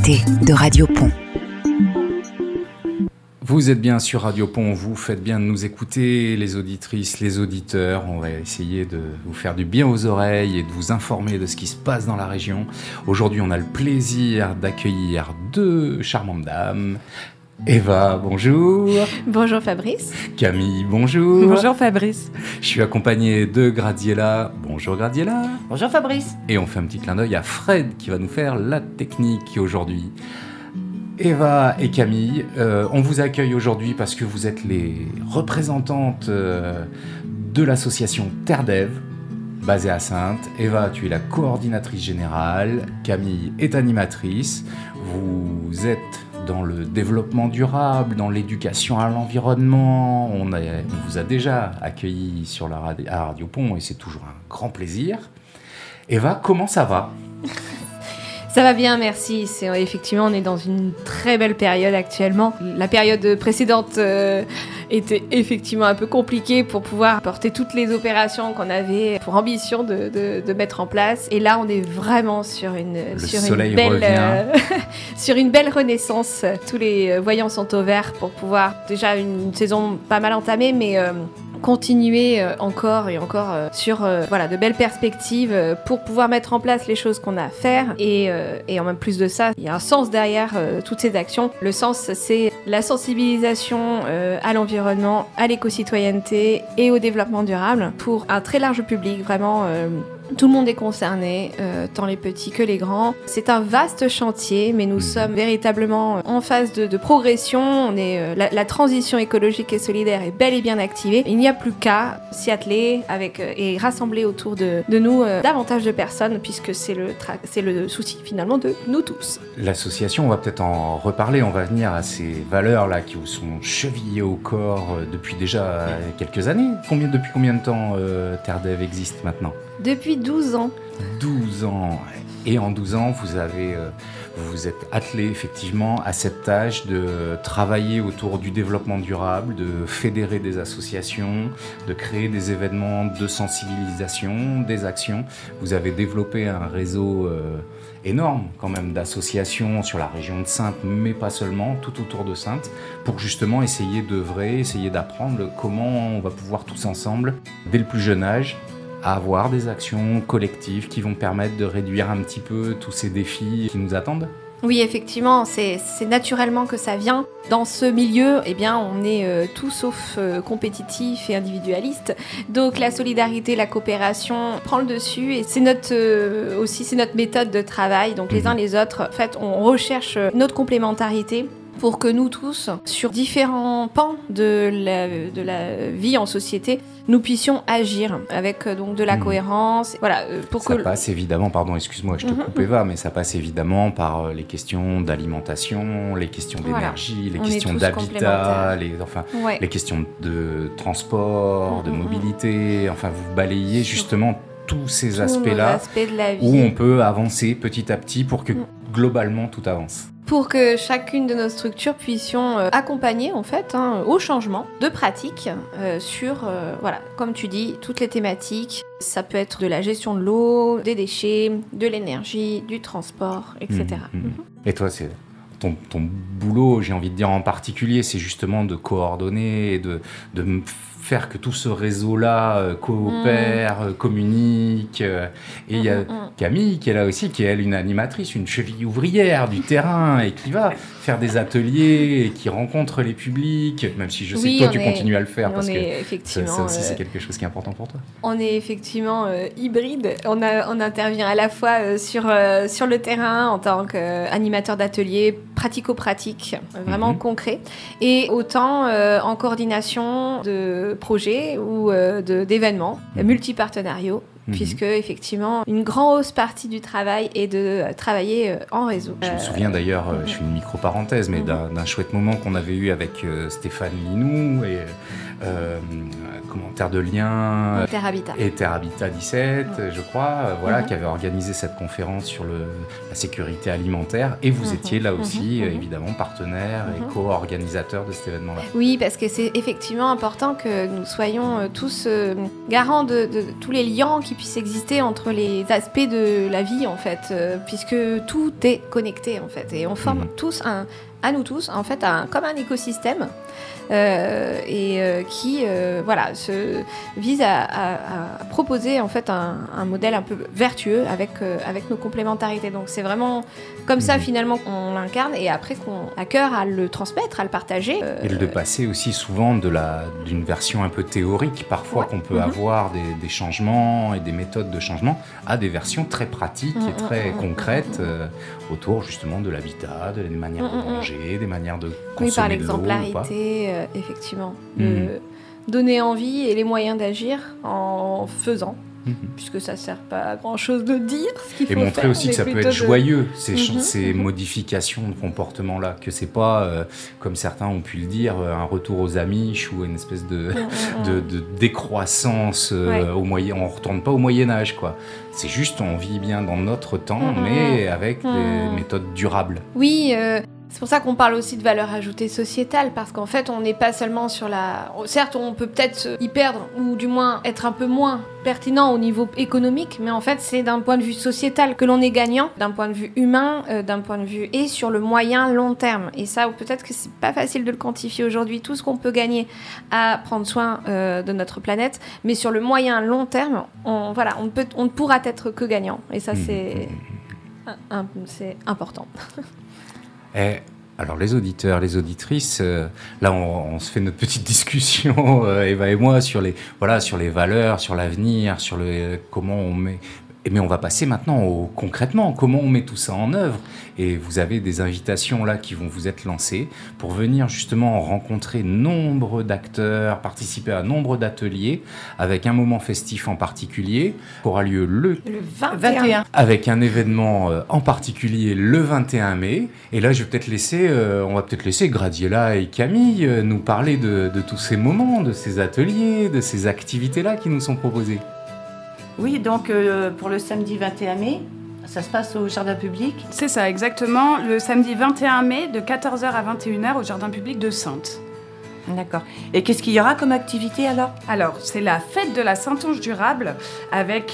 l'invité de Radio Pont. Vous êtes bien sur Radio Pont, vous faites bien de nous écouter, les auditrices, les auditeurs. On va essayer de vous faire du bien aux oreilles et de vous informer de ce qui se passe dans la région. Aujourd'hui, on a le plaisir d'accueillir deux charmantes dames. Eva, bonjour. Bonjour Fabrice. Camille, bonjour. Bonjour Fabrice. Je suis accompagné de Gradiela. Bonjour Gradiela. Bonjour Fabrice. Et on fait un petit clin d'œil à Fred qui va nous faire la technique aujourd'hui. Eva et Camille, on vous accueille aujourd'hui parce que vous êtes les représentantes de l'association Terre d'Ève, basée à Saintes. Eva, tu es la coordinatrice générale. Camille est animatrice. Vous êtes dans le développement durable, dans l'éducation à l'environnement. On vous a déjà accueilli à Radio Pont et c'est toujours un grand plaisir. Eva, comment ça va ? Ça va bien, merci. Effectivement, on est dans une très belle période actuellement. La période précédente était effectivement un peu compliquée pour pouvoir porter toutes les opérations qu'on avait pour ambition de mettre en place. Et là, on est vraiment sur une belle renaissance. Tous les voyants sont au vert pour pouvoir, déjà une saison pas mal entamée, mais continuer encore et encore sur de belles perspectives pour pouvoir mettre en place les choses qu'on a à faire et en même plus de ça, il y a un sens derrière toutes ces actions. Le sens, c'est la sensibilisation à l'environnement, à l'éco-citoyenneté et au développement durable pour un très large public, vraiment. Tout le monde est concerné, tant les petits que les grands. C'est un vaste chantier, mais nous sommes véritablement en phase de progression. La transition écologique et solidaire est bel et bien activée. Il n'y a plus qu'à s'y atteler et rassembler autour de nous davantage de personnes, puisque c'est le souci finalement de nous tous. L'association, on va peut-être en reparler, on va venir à ces valeurs-là qui vous sont chevillées au corps depuis déjà quelques années. Depuis combien de temps Terre d'Ève existe maintenant ? Depuis 12 ans. 12 ans. Et en 12 ans, vous vous êtes attelé effectivement à cette tâche de travailler autour du développement durable, de fédérer des associations, de créer des événements de sensibilisation, des actions. Vous avez développé un réseau énorme quand même d'associations sur la région de Saintes, mais pas seulement, tout autour de Saintes, pour justement essayer d'œuvrer, essayer d'apprendre comment on va pouvoir tous ensemble, dès le plus jeune âge, à avoir des actions collectives qui vont permettre de réduire un petit peu tous ces défis qui nous attendent ? Oui, effectivement, c'est naturellement que ça vient. Dans ce milieu, on est tout sauf compétitif et individualiste. Donc la solidarité, la coopération prend le dessus et c'est notre méthode de travail. Donc les uns les autres, en fait, on recherche notre complémentarité pour que nous tous, sur différents pans de la vie en société, nous puissions agir avec donc de la cohérence. Voilà, ça passe évidemment, pardon, excuse-moi, je te coupe Eva, mais ça passe évidemment par les questions d'alimentation, les questions d'énergie, les questions d'habitat, les questions de transport, de mobilité. Enfin, vous balayez justement tous ces aspects-là de la vie, où on peut avancer petit à petit pour que globalement tout avance. Pour que chacune de nos structures puissions accompagner en fait au changement de pratique sur, comme tu dis, toutes les thématiques. Ça peut être de la gestion de l'eau, des déchets, de l'énergie, du transport, etc. Et toi, c'est ton boulot, j'ai envie de dire en particulier, c'est justement de coordonner et de faire que tout ce réseau-là coopère, communique. Et il y a Camille qui est là aussi, qui est elle une animatrice, une cheville ouvrière du terrain et qui va faire des ateliers et qui rencontre les publics, même si je sais que toi tu continues à le faire parce que ça aussi c'est quelque chose qui est important pour toi. On est effectivement hybride. On intervient à la fois sur le terrain en tant qu'animateur d'ateliers pratico-pratique, vraiment concret, et autant en coordination de projets ou d'événements multipartenariaux, puisque effectivement une grosse partie du travail est de travailler en réseau. Je me souviens d'ailleurs, je fais une micro-parenthèse, mais d'un chouette moment qu'on avait eu avec Stéphane Linou et Terre de Liens Terre Habitat. et Terre Habitat 17, je crois, qui avait organisé cette conférence sur la sécurité alimentaire. Et vous étiez là aussi, évidemment, partenaire et co-organisateur de cet événement-là. Oui, parce que c'est effectivement important que nous soyons tous garants de tous les liens qui puissent exister entre les aspects de la vie, en fait, puisque tout est connecté, en fait. Et on forme tous à nous tous, en fait, comme un écosystème qui se vise à proposer en fait un modèle un peu vertueux avec nos complémentarités. Donc c'est vraiment comme ça finalement qu'on l'incarne et après qu'on a cœur à le transmettre, à le partager. Et de passer aussi souvent d'une version un peu théorique parfois qu'on peut avoir des changements et des méthodes de changement à des versions très pratiques et très concrètes autour justement de l'habitat, des manières de manger, des manières de consommer de l'eau. Oui, par l'exemplarité, effectivement. Donner envie et les moyens d'agir en faisant. Puisque ça ne sert pas à grand-chose de dire ce qu'il faut faire. Et montrer aussi que ça peut être joyeux, ces modifications de comportement-là, que c'est pas, comme certains ont pu le dire, un retour aux Amish ou une espèce de décroissance on ne retourne pas au Moyen-Âge, quoi. C'est juste, on vit bien dans notre temps, mais avec des méthodes durables. Oui, c'est pour ça qu'on parle aussi de valeur ajoutée sociétale, parce qu'en fait, on n'est pas seulement sur la... Certes, on peut peut-être y perdre, ou du moins être un peu moins pertinent au niveau économique, mais en fait, c'est d'un point de vue sociétal que l'on est gagnant, d'un point de vue humain, d'un point de vue... et sur le moyen long terme. Et ça, peut-être que c'est pas facile de le quantifier aujourd'hui, tout ce qu'on peut gagner à prendre soin de notre planète, mais sur le moyen long terme, on ne pourra être que gagnant. Et ça, c'est important. Alors les auditeurs, les auditrices, là on se fait notre petite discussion, Eva et moi, sur les valeurs, sur l'avenir, sur comment on met... Mais on va passer maintenant concrètement, comment on met tout ça en œuvre. Et vous avez des invitations là qui vont vous être lancées pour venir justement rencontrer nombre d'acteurs, participer à nombre d'ateliers, avec un moment festif en particulier, qui aura lieu le 21. Avec un événement en particulier le 21 mai. Et là, on va peut-être laisser Gradiela et Camille nous parler de tous ces moments, de ces ateliers, de ces activités-là qui nous sont proposées. Oui, donc pour le samedi 21 mai, ça se passe au Jardin Public. C'est ça, exactement. Le samedi 21 mai, de 14h à 21h au Jardin Public de Saintes. D'accord. Et qu'est-ce qu'il y aura comme activité alors ? Alors, c'est la fête de la Saintonge durable avec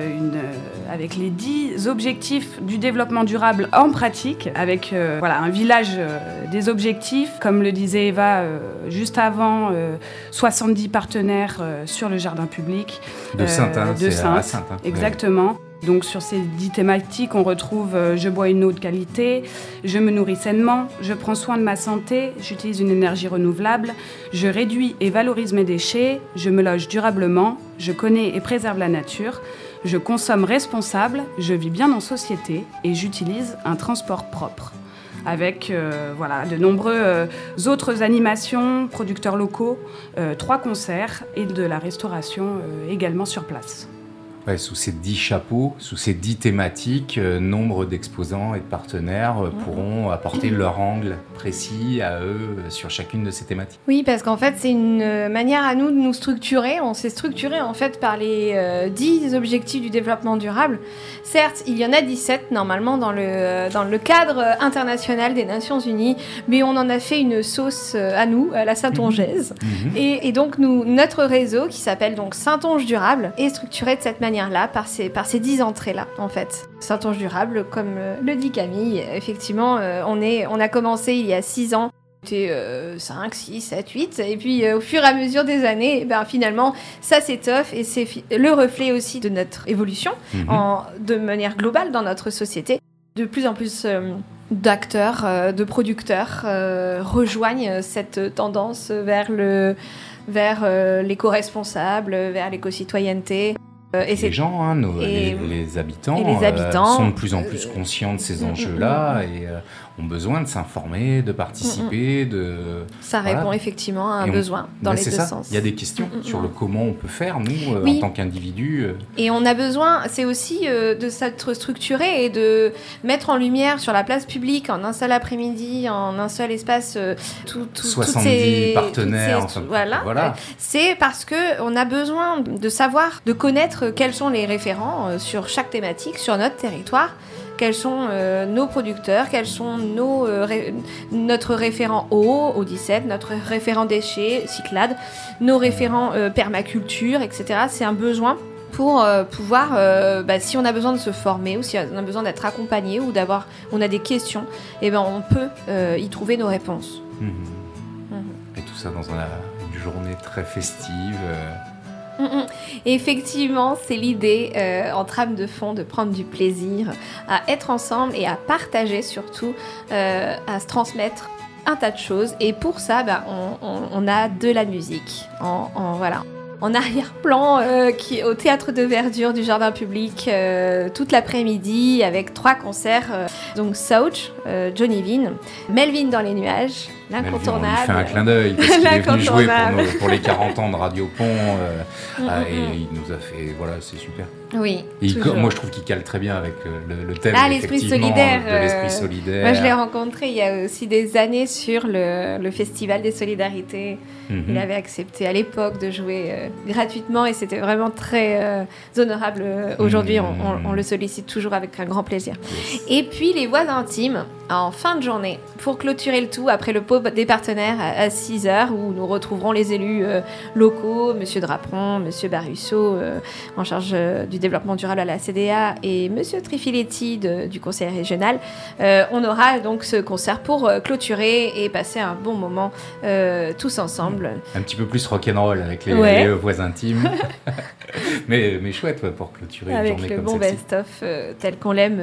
les 10 objectifs du développement durable en pratique, avec un village des objectifs, comme le disait Eva juste avant, 70 partenaires sur le Jardin Public. De Saintes, de Saintes, à Saintes. Exactement. Donc sur ces 10 thématiques, on retrouve je bois une eau de qualité, je me nourris sainement, je prends soin de ma santé, j'utilise une énergie renouvelable, je réduis et valorise mes déchets, je me loge durablement, je connais et préserve la nature, je consomme responsable, je vis bien en société et j'utilise un transport propre. Avec de nombreuses autres animations, producteurs locaux, 3 concerts et de la restauration également sur place. Ouais, sous ces 10 chapeaux, sous ces 10 thématiques, nombre d'exposants et de partenaires pourront apporter leur angle précis à eux sur chacune de ces thématiques. Oui, parce qu'en fait, c'est une manière à nous de nous structurer. On s'est structuré en fait par les 10 objectifs du développement durable. Certes, il y en a 17 normalement dans le cadre international des Nations Unies, mais on en a fait une sauce à nous, à la Saintongeaise. Et donc, notre réseau, qui s'appelle donc Saintonge Durable, est structuré de cette manière-là, par ces 10 entrées-là, en fait. Saintonge Durable, comme le dit Camille, effectivement, on a commencé il y a 6 ans. C'était 5, 6, 7, 8. Et puis, au fur et à mesure des années, finalement, ça s'étoffe et c'est le reflet aussi de notre évolution, de manière globale dans notre société. De plus en plus d'acteurs, de producteurs rejoignent cette tendance vers l'éco-responsable, vers l'éco-citoyenneté. Les gens, les habitants, sont de plus en plus conscients de ces enjeux-là et ont besoin de s'informer, de participer, Ça répond effectivement à un besoin dans les deux sens. Il y a des questions sur le comment on peut faire, nous, en tant qu'individus. Et on a besoin, c'est aussi de s'être structuré et de mettre en lumière sur la place publique, en un seul après-midi, en un seul espace, 70 partenaires. Voilà. C'est parce qu'on a besoin de savoir, de connaître quels sont les référents sur chaque thématique, sur notre territoire, quels sont nos producteurs, quels sont notre référent eau, 17, notre référent déchets, Cyclades, nos référents permaculture, etc. C'est un besoin pour pouvoir, si on a besoin de se former ou si on a besoin d'être accompagné ou on a des questions, on peut y trouver nos réponses. Et tout ça dans une journée très festive. Et effectivement, c'est l'idée en trame de fond de prendre du plaisir à être ensemble et à partager surtout, à se transmettre un tas de choses. Et pour ça, on a de la musique en arrière-plan au Théâtre de Verdure du Jardin Public toute l'après-midi avec 3 concerts. Donc Sauch, Johnny Vin, Melvin dans les nuages, l'incontournable. On lui fait un clin d'œil parce qu'il est venu jouer pour les 40 ans de Radio Pont et il nous a fait... Voilà, c'est super. Oui, moi, je trouve qu'il cale très bien avec le thème l'esprit solidaire, de l'esprit solidaire. Moi, je l'ai rencontré il y a aussi des années sur le Festival des Solidarités. Il avait accepté à l'époque de jouer gratuitement et c'était vraiment très honorable. Aujourd'hui, on le sollicite toujours avec un grand plaisir. Yes. Et puis, les voix intimes, en fin de journée, pour clôturer le tout, après le pot des partenaires à 6h, où nous retrouverons les élus locaux, M. Draperon, M. Barusso, en charge du développement durable à la CDA, et M. Trifiletti du conseil régional. On aura donc ce concert pour clôturer et passer un bon moment tous ensemble. Un petit peu plus rock'n'roll avec les voix intimes. mais chouette pour clôturer une journée comme celle-ci. Avec le bon best-of tel qu'on l'aime.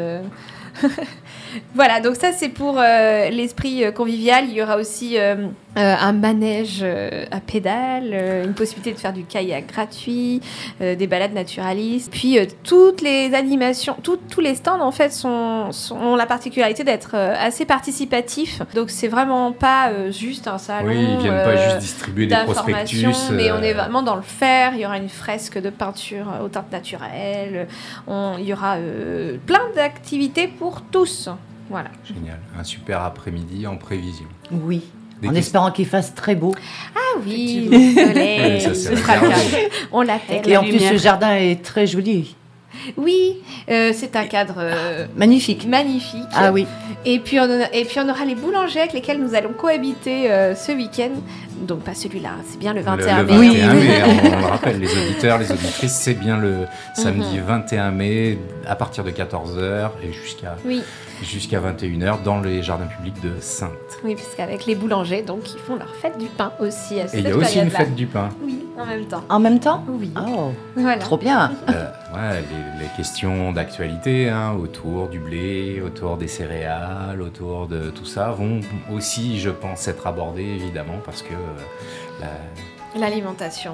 Voilà, donc ça c'est pour l'esprit convivial. Il y aura aussi un manège à pédales, une possibilité de faire du kayak gratuit, des balades naturalistes. Puis toutes les animations, tous les stands en fait ont la particularité d'être assez participatifs. Donc c'est vraiment pas juste un salon. Oui, ils viennent pas juste distribuer des prospectus. Mais on est vraiment dans le faire. Il y aura une fresque de peinture aux teintes naturelles. Il y aura plein d'activités pour tous. Voilà. Génial. Un super après-midi en prévision. Oui. En espérant qu'il fasse très beau. Ah oui, le soleil. On l'attend. Et en plus, ce jardin est très joli. Oui, c'est un cadre magnifique. Ah oui. Et puis on aura les boulangers avec lesquels nous allons cohabiter ce week-end. Donc pas celui-là, c'est bien le 21 mai. Le 21 mai, on le rappelle, les auditeurs, les auditrices, c'est bien le samedi 21 mai à partir de 14h et jusqu'à 21h dans les jardins publics de Saintes. Oui, puisqu'avec les boulangers, donc ils font leur fête du pain aussi à cette période-là. Et il y a aussi une fête du pain. Oui, en même temps. En même temps ? Oui. Oh, voilà. Trop bien. Les questions d'actualité autour du blé, autour des céréales, autour de tout ça vont aussi, je pense, être abordées évidemment parce que l'alimentation,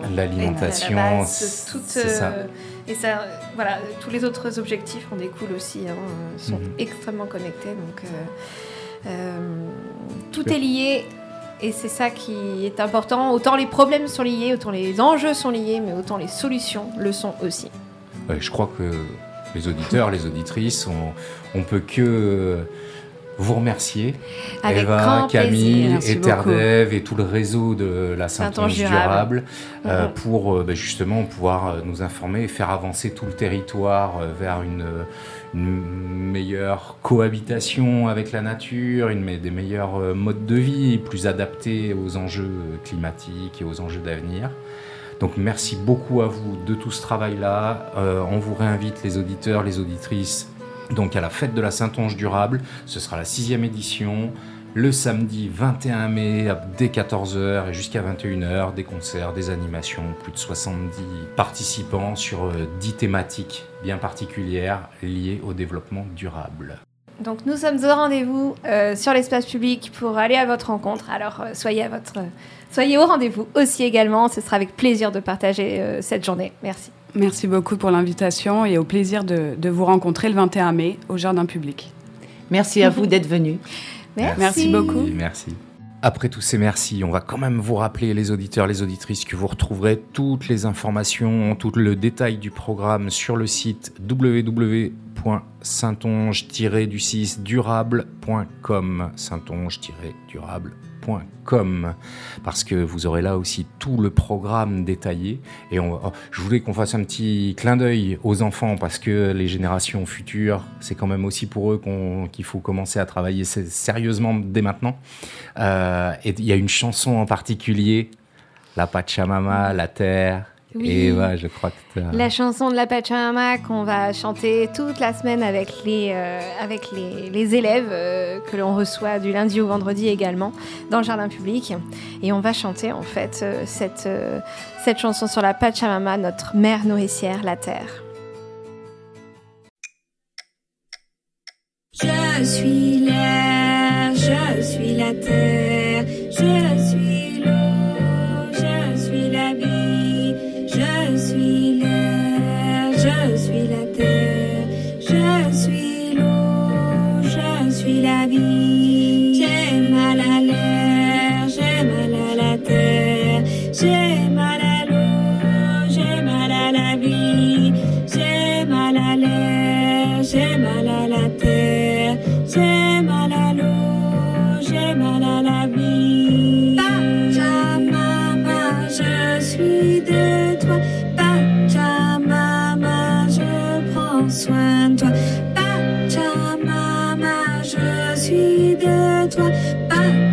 c'est ça. Et ça, voilà, tous les autres objectifs en découlent aussi, sont extrêmement connectés. Donc, tout est lié. Et c'est ça qui est important. Autant les problèmes sont liés, autant les enjeux sont liés, mais autant les solutions le sont aussi. Je crois que les auditeurs, les auditrices, on peut que vous remercier. Avec Eva, Camille, Etherdev et tout le réseau de la Saintonge durable pour justement pouvoir nous informer et faire avancer tout le territoire vers une meilleure cohabitation avec la nature, des meilleurs modes de vie plus adaptés aux enjeux climatiques et aux enjeux d'avenir. Donc merci beaucoup à vous de tout ce travail-là. On vous réinvite les auditeurs, les auditrices, donc à la fête de la Saintonge durable. Ce sera la 6e édition, le samedi 21 mai dès 14h et jusqu'à 21h, des concerts, des animations, plus de 70 participants sur 10 thématiques bien particulières liées au développement durable. Donc nous sommes au rendez-vous sur l'espace public pour aller à votre rencontre. Alors soyez au rendez-vous aussi également. Ce sera avec plaisir de partager cette journée. Merci. Merci beaucoup pour l'invitation et au plaisir de vous rencontrer le 21 mai au Jardin public. Merci à vous d'être venus. Merci beaucoup. Merci. Après tous ces merci, on va quand même vous rappeler, les auditeurs, les auditrices, que vous retrouverez toutes les informations, tout le détail du programme sur le site www.saintonge-du6durable.com, saintonge-durable.com, parce que vous aurez là aussi tout le programme détaillé. Et je voulais qu'on fasse un petit clin d'œil aux enfants, parce que les générations futures, c'est quand même aussi pour eux qu'il faut commencer à travailler sérieusement dès maintenant. Et il y a une chanson en particulier, la Pachamama, la terre. Oui. Et Eva, je crois que la chanson de la Pachamama qu'on va chanter toute la semaine avec les élèves que l'on reçoit du lundi au vendredi également dans le jardin public. Et on va chanter en fait cette chanson sur la Pachamama, notre mère nourricière, la terre. Je suis l'air, je suis la terre, je suis l'eau, je suis la vie, je suis l'air, je suis la terre, je suis l'eau, je suis la vie. J'ai mal à l'air, j'ai mal à la terre, j'ai mal à l'eau, j'ai mal à la vie, j'ai mal à l'air, j'ai mal à la terre, j'ai mal à l'eau, j'ai mal à la vie. Pachamama, je suis de toi. Pachamama, je prends soin de toi. Pachamama, je suis de toi.